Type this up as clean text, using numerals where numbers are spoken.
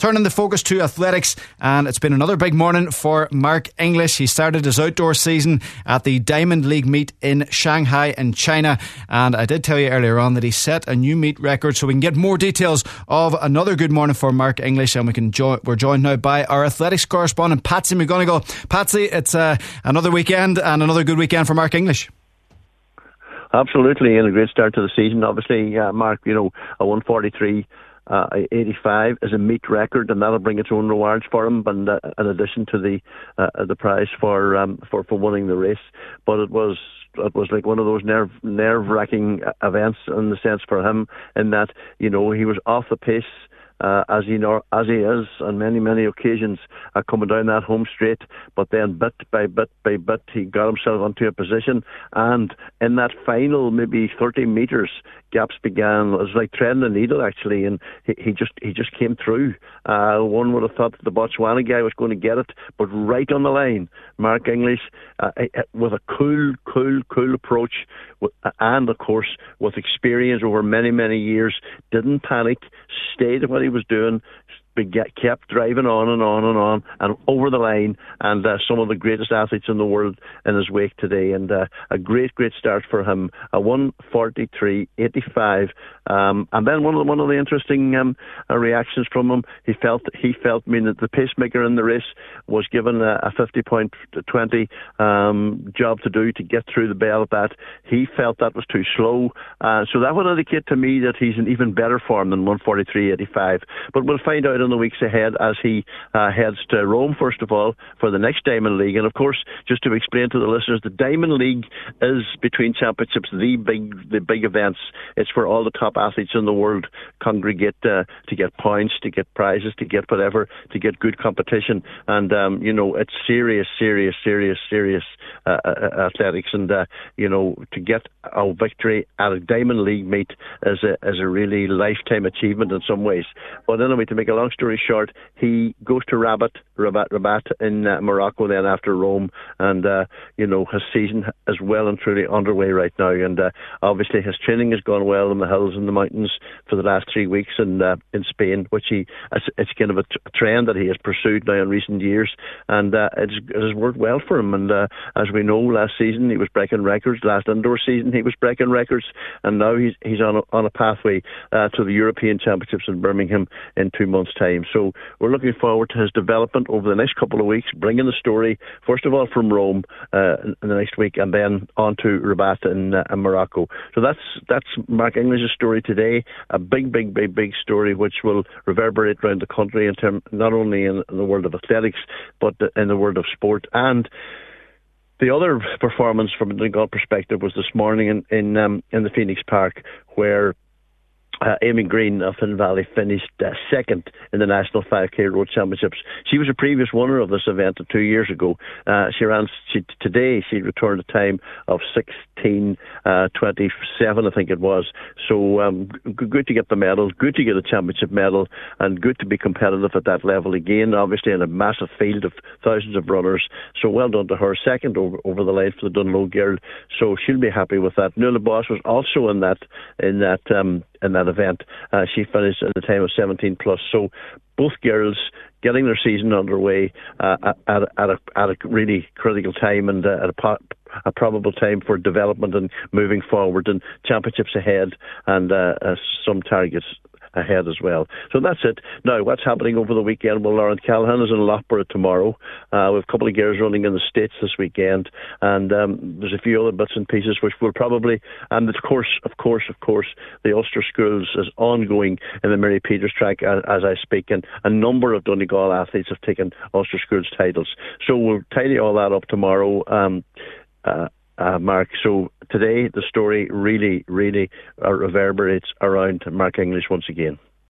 Turning the focus to athletics, and it's been another big morning for Mark English. He started his outdoor season at the Diamond League meet in Shanghai in China, and I did tell you earlier on that he set a new meet record. So we can get more details of another good morning for Mark English, and we're joined now by our athletics correspondent Patsy McGonigal. Patsy, it's another weekend and another good weekend for Mark English. Absolutely, and a great start to the season. Obviously, Mark, a 1:43.85 is a meet record, and that'll bring its own rewards for him. And in addition to the prize for winning the race, but it was like one of those nerve-wracking events in the sense for him, in that he was off the pace. As he is on many occasions, coming down that home straight, but then bit by bit he got himself onto a position, and in that final maybe 30 metres, gaps began. It was like threading a needle actually, and he just came through. One would have thought that the Botswana guy was going to get it, but right on the line, Mark English, with a cool approach, and of course with experience over many years, didn't panic, stayed at what he was doing, kept driving on and over the line, and some of the greatest athletes in the world in his wake today, and a great start for him, a 1:43.85, and then one of the interesting reactions from him, he felt that the pacemaker in the race was given a 50.20 job to do to get through the bell at that. He felt that was too slow, so that would indicate to me that he's in even better form than 1:43.85, but we'll find out in the weeks ahead as he heads to Rome, first of all, for the next Diamond League. And of course, just to explain to the listeners, the Diamond League is between championships the big events. It's where all the top athletes in the world congregate to get points, to get prizes, to get whatever, to get good competition. And it's serious athletics, and to get a victory at a Diamond League meet is a really lifetime achievement in some ways. But anyway, to make a long story short, he goes to Rabat in Morocco then after Rome, and his season is well and truly underway right now, and obviously his training has gone well in the hills and the mountains for the last 3 weeks in Spain, which it's kind of a trend that he has pursued now in recent years, and it has worked well for him. And as we know, last season he was breaking records, last indoor season he was breaking records, and now he's on a pathway to the European Championships in Birmingham in 2 months' time. So we're looking forward to his development over the next couple of weeks, bringing the story first of all from Rome in the next week, and then on to Rabat in Morocco. So that's Mark English's story today, a big story which will reverberate around the country in terms not only in the world of athletics but in the world of sport. And the other performance from a Donegal perspective was this morning in the Phoenix Park, where Amy Green of Finn Valley finished second in the National 5K Road Championships. She was a previous winner of this event 2 years ago. Today she returned a time of 16:27, I think it was. So good to get the medal, good to get a championship medal, and good to be competitive at that level again, obviously in a massive field of thousands of runners. So well done to her. Second over the line for the Dunloe girl. So she'll be happy with that. Nuala Boss was also in that event. She finished at a time of 17 plus. So both girls getting their season underway at a really critical time, and at a probable time for development and moving forward, and championships ahead, and some targets ahead as well. So that's it. Now, what's happening over the weekend? Well, Lauren Callahan is in Loughborough tomorrow. We have a couple of girls running in the States this weekend, and there's a few other bits and pieces which will probably, and of course, the Ulster Schools is ongoing in the Mary Peters track as I speak, and a number of Donegal athletes have taken Ulster Schools titles. So we'll tidy all that up tomorrow. Mark, so today the story really reverberates around Mark English once again.